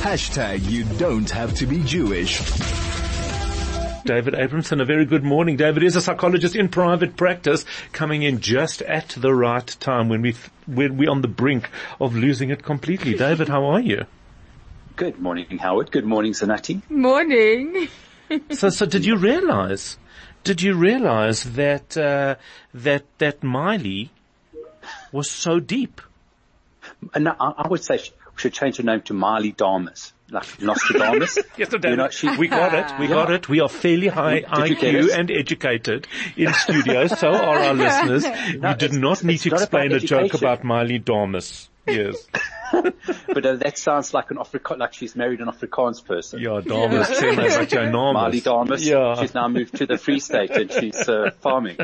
You don't have to be Jewish. David Abramson, a very good morning. David is a psychologist in private practice, coming in just at the right time when we're on the brink of losing it completely. David, how are you? Good morning, Howard. Good morning, Zanati. Morning. So did you realize that Miley was so deep? And I would say we should change her name to Miley Damas, like Nostradamus. Yes, no, David, we got it. We are fairly high IQ and educated in studio. So are our listeners. You did not need to explain a joke about Miley Damas. Yes. But that sounds like like she's married an Afrikaans person. Yeah, Damas, Miley Damas. Yeah. She's now moved to the Free State and she's farming.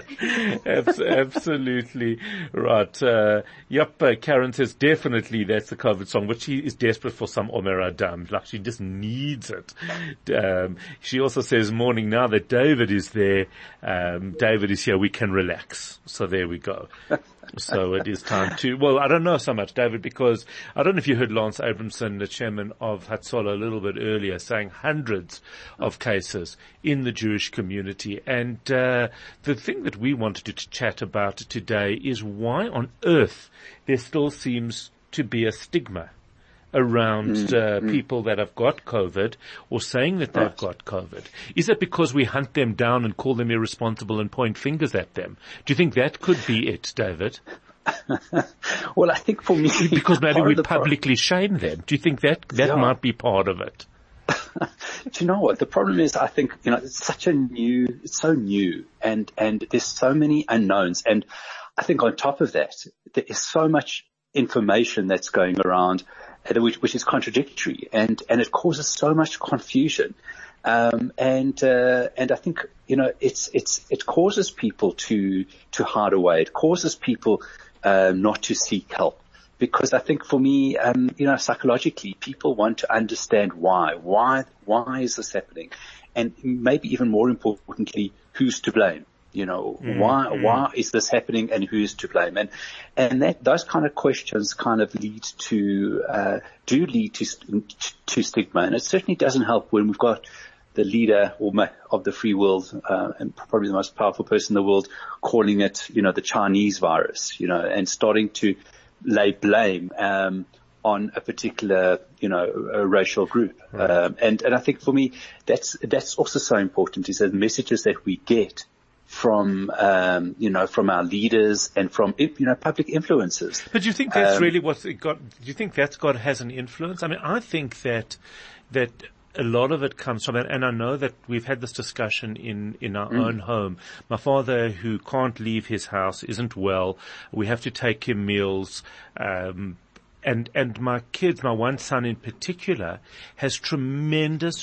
Absolutely right. Karen says definitely that's the COVID song, but she is desperate for some Omer Adam. Like she just needs it. She also says, morning, now that David is there, David is here, we can relax. So there we go. So it is time to, well, I don't know so much, David, because I don't know if you heard Lance Abramson, the chairman of Hatzola, a little bit earlier, saying hundreds of cases in the Jewish community. And the thing that we wanted to chat about today is why on earth there still seems to be a stigma around people that have got COVID or saying that they've got COVID. Is it because we hunt them down and call them irresponsible and point fingers at them? Do you think that could be it, David? Well, I think for me... Because maybe we publicly shame them. Do you think that might be part of it? Do you know what? The problem is, I think, it's so new and there's so many unknowns. And I think on top of that, there is so much information that's going around which is contradictory and it causes so much confusion. And I think, it causes people to hide away. It causes people, not to seek help. Because I think for me, psychologically, people want to understand why. Why is this happening? And maybe even more importantly, who's to blame? Why is this happening and who's to blame? And those kind of questions kind of lead to stigma. And it certainly doesn't help when we've got the leader of the free world, and probably the most powerful person in the world calling it, the Chinese virus, and starting to lay blame, on a particular, a racial group. Right. And I think for me, that's also so important is the messages that we get from our leaders and from, public influencers. But do you think that's really what's got, do you think that's has an influence? I mean, I think that a lot of it comes from, and I know that we've had this discussion in our own home. My father, who can't leave his house, isn't well. We have to take him meals, and my kids, my one son in particular, has tremendous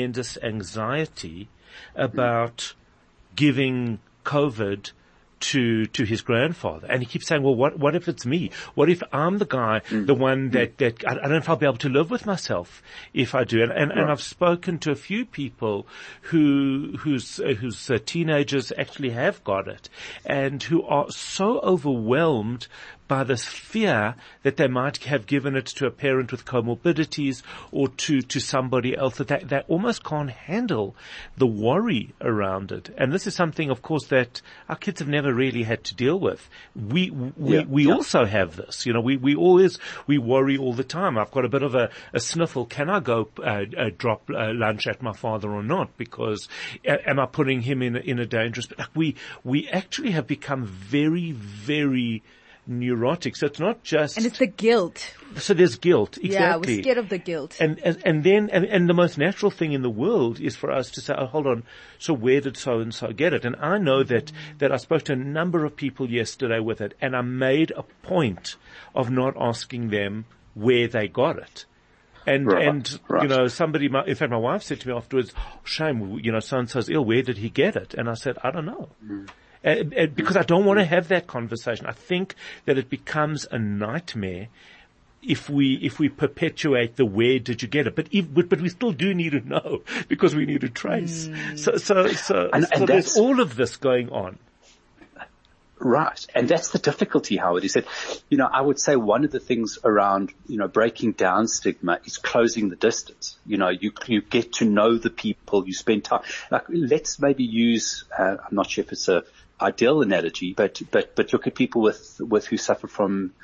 anxiety about giving COVID to his grandfather. And he keeps saying, well, what if it's me? What if I'm the guy, the one that I don't know if I'll be able to live with myself if I do. And I've spoken to a few people whose teenagers actually have got it and who are so overwhelmed by this fear that they might have given it to a parent with comorbidities or to somebody else, that they almost can't handle the worry around it. And this is something, of course, that our kids have never really had to deal with. We also have this. We worry all the time. I've got a bit of a sniffle. Can I go drop lunch at my father or not? Because am I putting him in a dangerous? We actually have become very, very neurotic. So it's not just, and it's the guilt. So there's guilt. Exactly. Yeah, we're scared of the guilt. And then the most natural thing in the world is for us to say, oh, hold on. So where did so and so get it? And I know that I spoke to a number of people yesterday with it, and I made a point of not asking them where they got it. And somebody, in fact, my wife said to me afterwards, shame, so and so's ill. Where did he get it? And I said, I don't know. Because I don't want to have that conversation. I think that it becomes a nightmare if we perpetuate the where did you get it, but we still do need to know because we need to trace. So there's all of this going on. Right. And that's the difficulty, Howard, is that, I would say one of the things around, breaking down stigma is closing the distance. You get to know the people, you spend time. Like, let's maybe use, I'm not sure if it's a ideal analogy, but look at people who suffer from,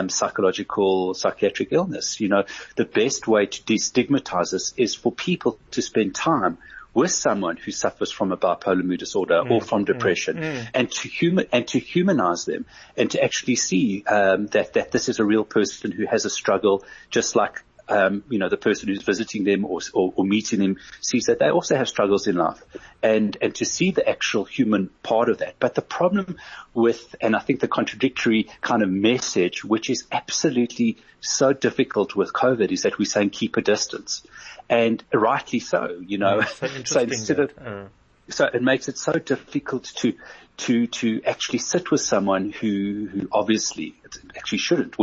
psychiatric illness. The best way to destigmatize this is for people to spend time with someone who suffers from a bipolar mood disorder or from depression, and to humanize them, and to actually see that this is a real person who has a struggle, just like the person who's visiting them or meeting them sees that they also have struggles in life, and to see the actual human part of that. But the problem with, and I think the contradictory kind of message, which is absolutely so difficult with COVID, is that we're saying keep a distance, and rightly so, so instead of, so it makes it so difficult to actually sit with someone who obviously actually shouldn't,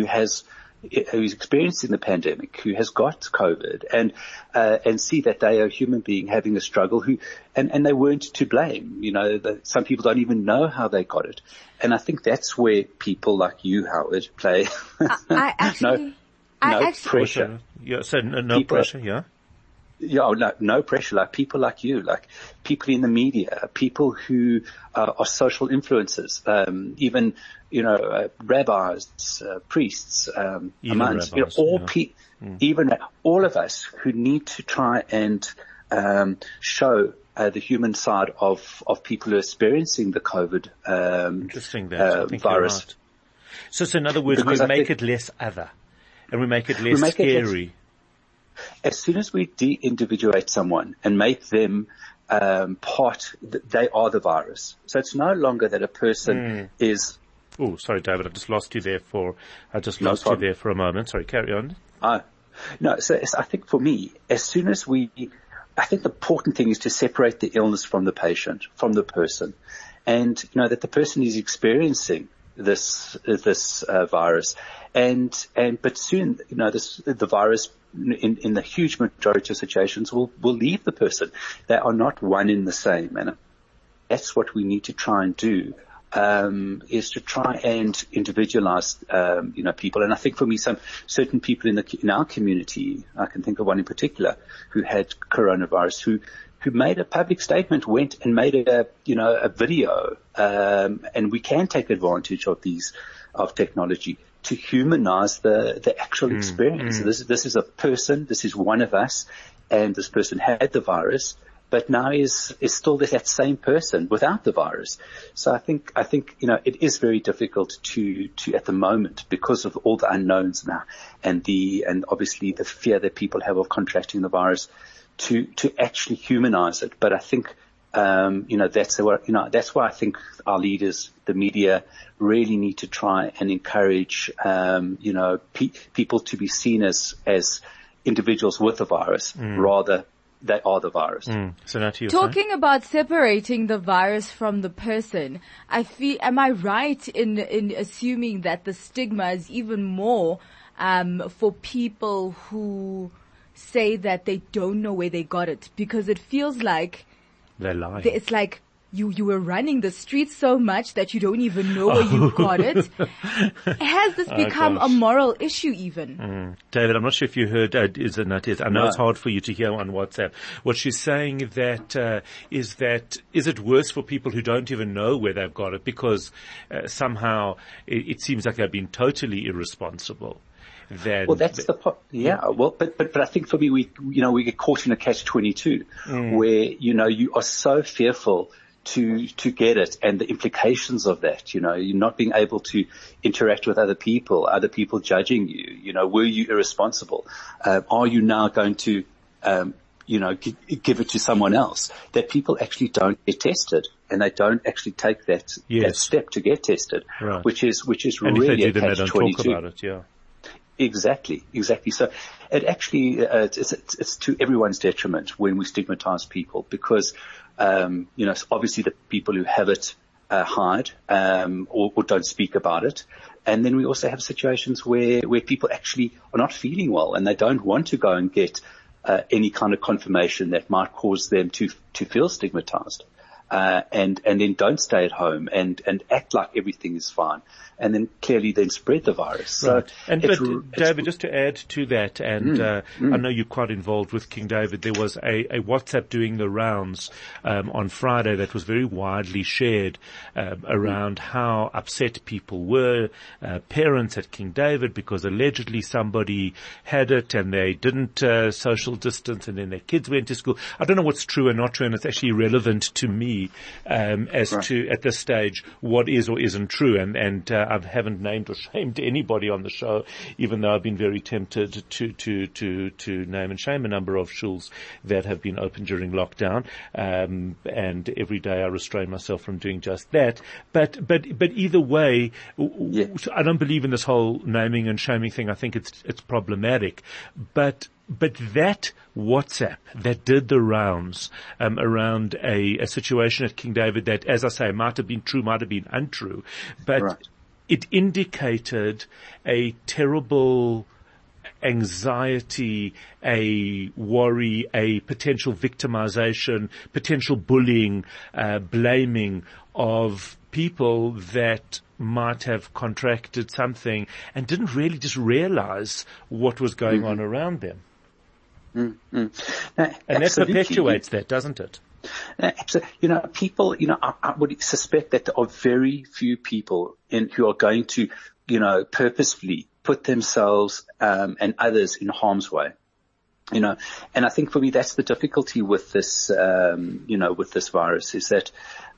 who's experiencing the pandemic, who has got COVID, and see that they are a human being having a struggle and they weren't to blame. Some people don't even know how they got it. And I think that's where people like you, Howard, play. I actually, pressure. Yeah, so no pressure, yeah? Yeah, no pressure. Like people like you, like people in the media, people who are social influencers, even, rabbis, priests, imams, even all of us who need to try and show the human side of people who are experiencing the COVID Interesting that. virus. Right. So in other words, we make it less other, and we make it less scary. As soon as we de-individuate someone and make them they are the virus. So it's no longer that a person is. Oh, sorry, David, I just lost you there for a moment. Sorry, carry on. No, so I think for me, as soon as I think the important thing is to separate the illness from the patient, from the person, and that the person is experiencing this virus, but soon the virus in the huge majority of situations will leave the person. They are not one in the same, and that's what we need to try and do. Is to try and individualize, people. And I think for me, certain people in our community, I can think of one in particular who had coronavirus, who made a public statement, went and made a video, and we can take advantage of technology to humanize the actual experience. So this is a person, this is one of us, and this person had the virus, but now is still that same person without the virus. So I think, it is very difficult to at the moment, because of all the unknowns now and obviously the fear that people have of contracting the virus, to actually humanize it. But I think, that's why I think our leaders, the media, really need to try and encourage, people to be seen as individuals with the virus, rather they are the virus. So now to you. Talking about separating the virus from the person, am I right in assuming that the stigma is even more, for people who say that they don't know where they got it? Because it feels like they're lying. It's like you were running the streets so much that you don't even know where you got it. Has this become a moral issue even? David, I'm not sure if you heard, I know it's hard for you to hear on WhatsApp. What she's saying is it worse for people who don't even know where they've got it, because somehow it seems like they've been totally irresponsible. Well, that's the point. Yeah. Well, but I think for me, we get caught in a catch-22 where, you are so fearful to get it, and the implications of that, you're not being able to interact with other people judging you, were you irresponsible? Are you now going to, give it to someone else? That people actually don't get tested, and they don't actually take that step to get tested, right. which is and really if they do, a catch-22. They don't talk about it, yeah. Exactly. So it actually, it's to everyone's detriment when we stigmatize people, because, obviously the people who have it, hide, or don't speak about it. And then we also have situations where people actually are not feeling well, and they don't want to go and get, any kind of confirmation that might cause them to feel stigmatized. and then don't stay at home and act like everything is fine, and then clearly then spread the virus. Right. So, but David, just to add to that, and I know you're quite involved with King David, there was a WhatsApp doing the rounds on Friday that was very widely shared around how upset people were, parents at King David, because allegedly somebody had it and they didn't social distance, and then their kids went to school. I don't know what's true and not true, and it's actually irrelevant to me as to at this stage what is or isn't true. And I haven't named or shamed anybody on the show, even though I've been very tempted to name and shame a number of shuls that have been open during lockdown. And every day I restrain myself from doing just that. But either way, I don't believe in this whole naming and shaming thing. I think it's problematic. But that WhatsApp that did the rounds around a situation at King David that, as I say, might have been true, might have been untrue, but it indicated a terrible anxiety, a worry, a potential victimization, potential bullying, blaming of people that might have contracted something and didn't really just realize what was going on around them. Now, and that perpetuates that, doesn't it? Absolutely. People, I would suspect that there are very few people who are going to, purposefully put themselves and others in harm's way. And I think for me that's the difficulty with this, with this virus is that,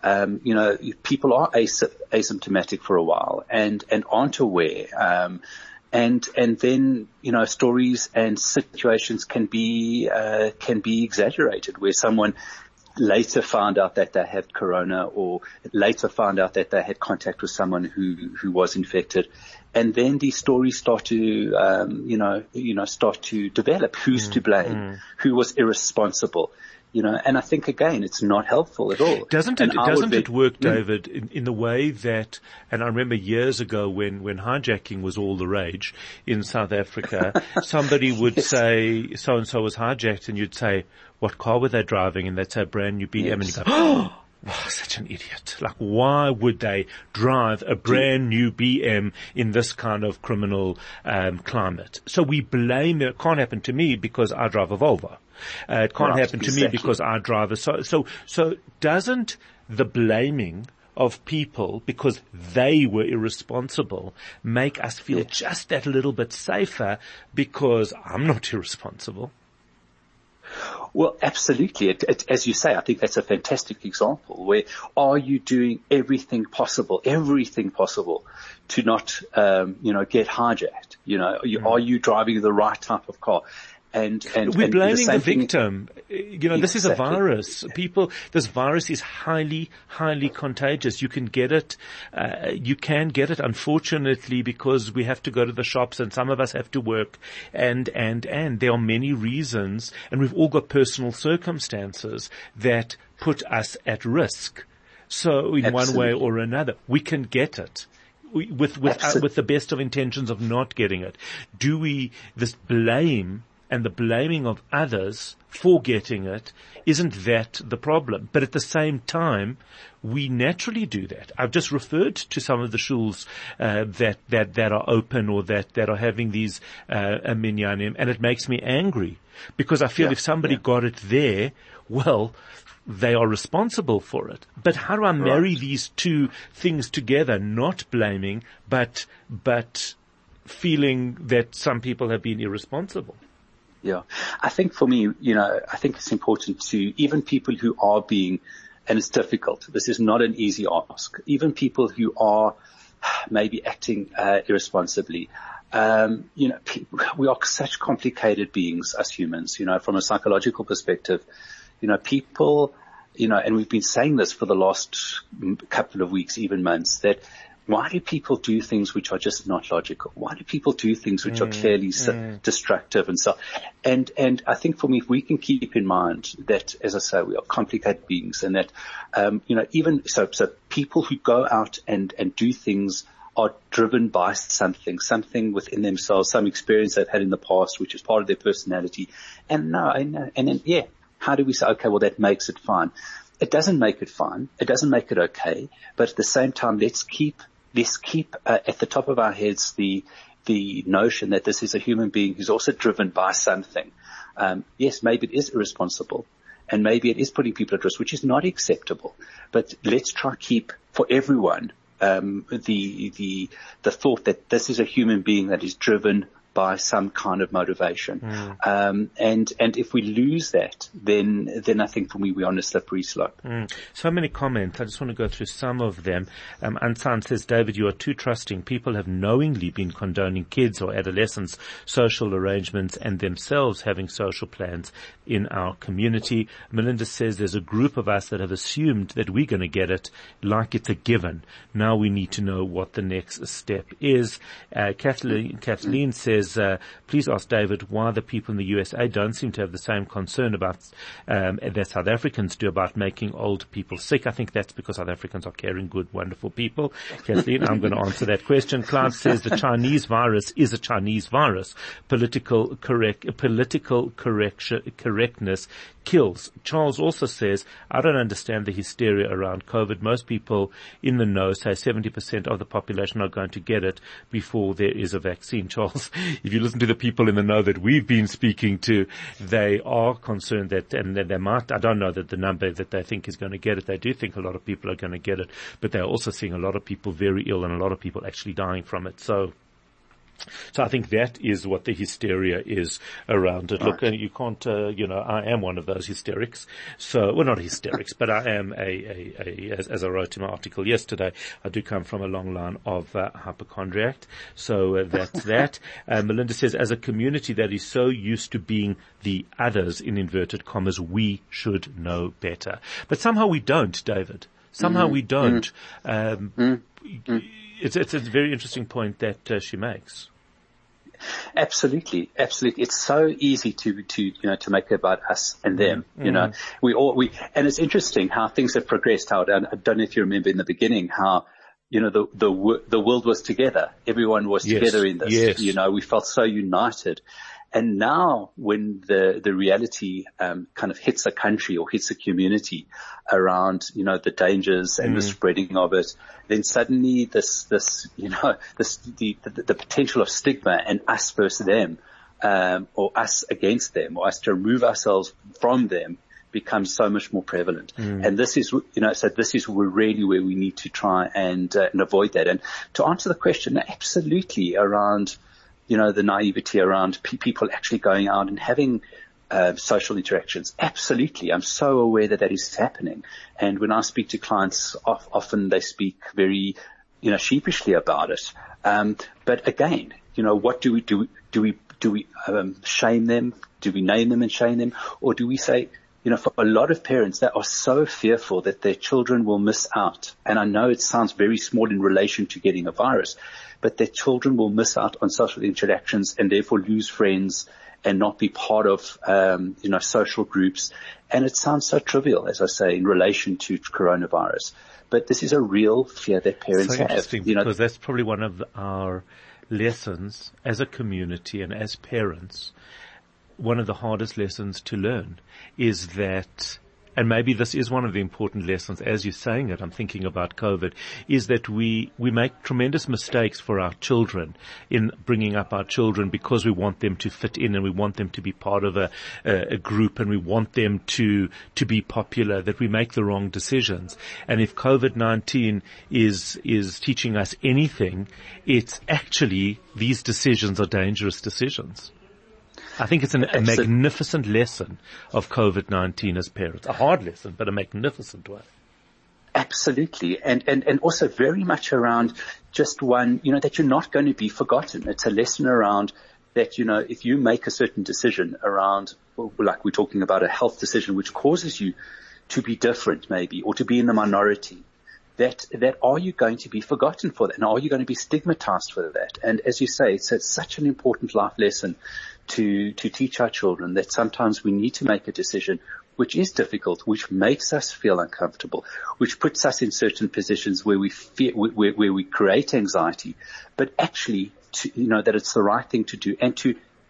people are asymptomatic for a while and aren't aware. And then, stories and situations can be exaggerated where someone later found out that they had corona or later found out that they had contact with someone who was infected. And then these stories start to, start to develop. Who's to blame? Who was irresponsible? And I think again, it's not helpful at all. Doesn't it work, David, in the way that, and I remember years ago when hijacking was all the rage in South Africa, somebody would say, so-and-so was hijacked, and you'd say, what car were they driving? And they'd say, a brand new BM, and you go, oh, such an idiot. Like, why would they drive a brand new BM in this kind of criminal climate? So we blame it. It can't happen to me because I drive a Volvo. It can't happen to me because I drive a so doesn't the blaming of people because they were irresponsible make us feel just that little bit safer because I'm not irresponsible? Well, absolutely. As you say, I think that's a fantastic example where are you doing everything possible to not, get hijacked? Are you driving the right type of car? And we're blaming the victim. This is a virus. This virus is highly, highly contagious. You can get it, unfortunately, because we have to go to the shops and some of us have to work and there are many reasons, and we've all got personal circumstances that put us at risk. So in one way or another, we can get it. With the best of intentions of not getting it. This blame and the blaming of others for getting it, isn't that the problem? But at the same time, we naturally do that. I've just referred to some of the shuls that are open or that are having these minyanim, and it makes me angry because I feel if somebody got it there, well, they are responsible for it. But how do I marry these two things together? Not blaming, but feeling that some people have been irresponsible. Yeah. I think for me, I think it's important to even people who are being, and it's difficult. This is not an easy ask. Even people who are maybe acting irresponsibly. We are such complicated beings as humans, from a psychological perspective. People, and we've been saying this for the last couple of weeks, even months, that why do people do things which are just not logical? Why do people do things which are clearly destructive and so? And I think for me, if we can keep in mind that, as I say, we are complicated beings, and that, even so people who go out and do things are driven by something within themselves, some experience they've had in the past, which is part of their personality. And then, how do we say, okay, well, that makes it fine? it doesn't make it fine. It doesn't make it okay. But at the same time, let's keep at the top of our heads the notion that this is a human being who's also driven by something. Yes, maybe it is irresponsible, and maybe it is putting people at risk, which is not acceptable. But let's try keep for everyone the thought that this is a human being that is driven by some kind of motivation. And if we lose that, then I think for me we're on a slippery slope. So many comments. I just want to go through some of them. Ansan says, David, you are too trusting. People have knowingly been condoning kids or adolescents' social arrangements and themselves having social plans in our community. Melinda says there's a group of us that have assumed that we're going to get it like it's a given. Now we need to know what the next step is. Kathleen says, please ask David why the people in the USA don't seem to have the same concern about that South Africans do about making old people sick. I think that's because South Africans are caring, good, wonderful people. Kathleen, I'm going to answer that question. Cloud says the Chinese virus is a Chinese virus. Political correctness kills. Charles also says, I don't understand the hysteria around COVID. Most people in the know say 70% of the population are going to get it before there is a vaccine. Charles, if you listen to the people in the know that we've been speaking to, they are concerned that, and they might, I don't know that the number that they think is going to get it. They do think a lot of people are going to get it, but they're also seeing a lot of people very ill and a lot of people actually dying from it. So I think that is what the hysteria is around it. Look, you can't, I am one of those hysterics. So, well, not hysterics, but I am as I wrote in my article yesterday, I do come from a long line of hypochondriac. So that's that. Melinda says, as a community that is so used to being the others, in inverted commas, we should know better. But somehow we don't, David. Somehow we don't. It's a very interesting point that she makes. Absolutely. It's so easy to make it about us and them. And it's interesting how things have progressed. I don't know if you remember in the beginning how, the world was together. Everyone was together in this. Yes. We felt so united. And now when the reality, kind of hits a country or hits a community around, the dangers and the spreading of it, then suddenly the potential of stigma and us versus them, or us against them, or us to remove ourselves from them becomes so much more prevalent. And this is, so this is really where we need to try and avoid that. And to answer the question, absolutely around, the naivety around people actually going out and having social interactions. Absolutely. I'm so aware that is happening. And when I speak to clients, often they speak very, sheepishly about it. But again, what do we do? Do we shame them? Do we name them and shame them? Or do we say, for a lot of parents that are so fearful that their children will miss out. And I know it sounds very small in relation to getting a virus, but their children will miss out on social interactions and therefore lose friends and not be part of, social groups. And it sounds so trivial, as I say, in relation to coronavirus. But this is a real fear that parents have. Interesting, because that's probably one of our lessons as a community and as parents. One of the hardest lessons to learn is that, and maybe this is one of the important lessons as you're saying it, I'm thinking about COVID, is that we make tremendous mistakes for our children in bringing up our children because we want them to fit in and we want them to be part of a group and we want them to be popular, that we make the wrong decisions. And if COVID-19 is teaching us anything, it's actually these decisions are dangerous decisions. I think it's a magnificent lesson of COVID-19 as parents. A hard lesson, but a magnificent one. Absolutely. And also very much around just one, that you're not going to be forgotten. It's a lesson around that, if you make a certain decision around, like we're talking about a health decision, which causes you to be different maybe, or to be in the minority, that are you going to be forgotten for that? And are you going to be stigmatized for that? And as you say, it's such an important life lesson to teach our children that sometimes we need to make a decision which is difficult, which makes us feel uncomfortable, which puts us in certain positions where we fear, where we create anxiety, but actually that it's the right thing to do and to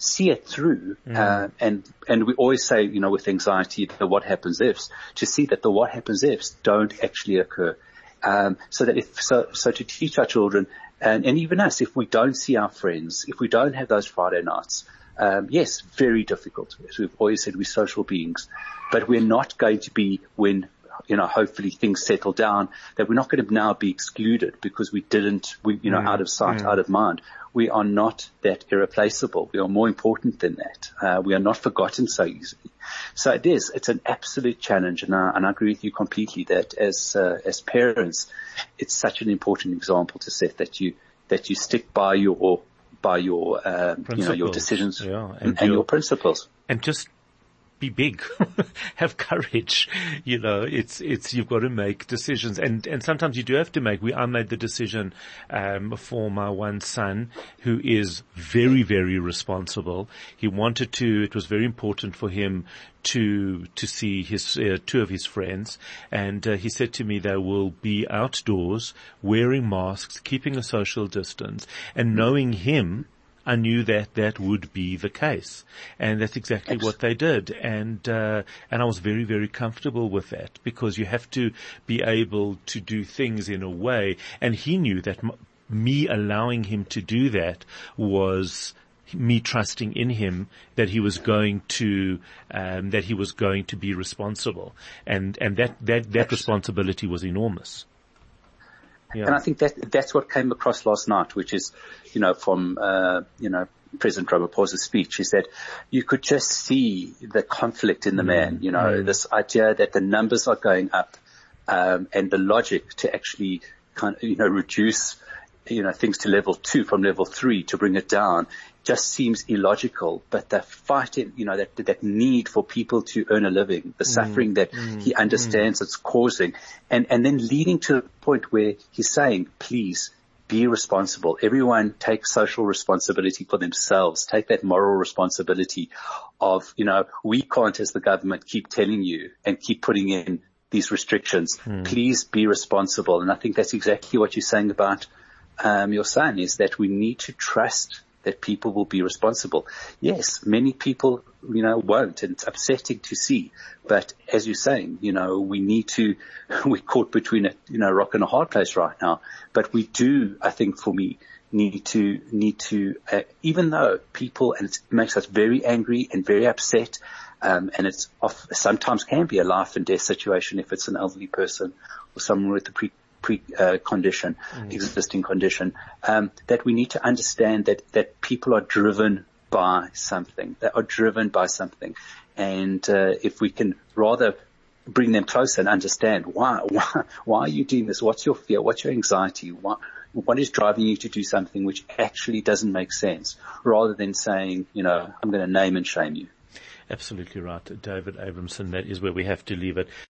see it through. And we always say, with anxiety, the what happens ifs, to see that the what happens ifs don't actually occur. So to teach our children and even us, if we don't see our friends, if we don't have those Friday nights, yes, very difficult. As we've always said, we're social beings, but we're not going to be when, hopefully things settle down, that we're not going to now be excluded because out of sight, out of mind. We are not that irreplaceable. We are more important than that. We are not forgotten so easily. So it's an absolute challenge. And I agree with you completely that as parents, it's such an important example to set that you stick by your your decisions and your principles. And just be big, have courage. You've got to make decisions, and sometimes you do have to make. I made the decision for my one son, who is very, very responsible. He wanted to. It was very important for him to see his two of his friends, and he said to me they will be outdoors, wearing masks, keeping a social distance, and knowing him, I knew that would be the case, and that's exactly what they did. And I was very, very comfortable with that, because you have to be able to do things in a way. And he knew that me allowing him to do that was me trusting in him that he was going to be responsible, and that responsibility was enormous. Yeah. And I think that's what came across last night, which is, from, President Ramaphosa's speech, is that you could just see the conflict in the man, this idea that the numbers are going up, and the logic to actually reduce, things to level 2 from level 3 to bring it down just seems illogical. But the fight, that need for people to earn a living, the suffering that he understands it's causing, and then leading to the point where he's saying, please be responsible. Everyone take social responsibility for themselves. Take that moral responsibility of, we can't, as the government, keep telling you and keep putting in these restrictions. Please be responsible. And I think that's exactly what you're saying about your son, is that we need to trust that people will be responsible. Yes, many people, won't, and it's upsetting to see. But as you're saying, we're caught between a rock and a hard place right now. But we do, I think for me, need to, even though people, and it makes us very angry and very upset, and it's sometimes can be a life and death situation if it's an elderly person or someone with a existing condition, that we need to understand that people are driven by something. They are driven by something. And, if we can rather bring them closer and understand why are you doing this? What's your fear? What's your anxiety? What is driving you to do something which actually doesn't make sense, rather than saying, I'm going to name and shame you. Absolutely right, David Abramson. That is where we have to leave it.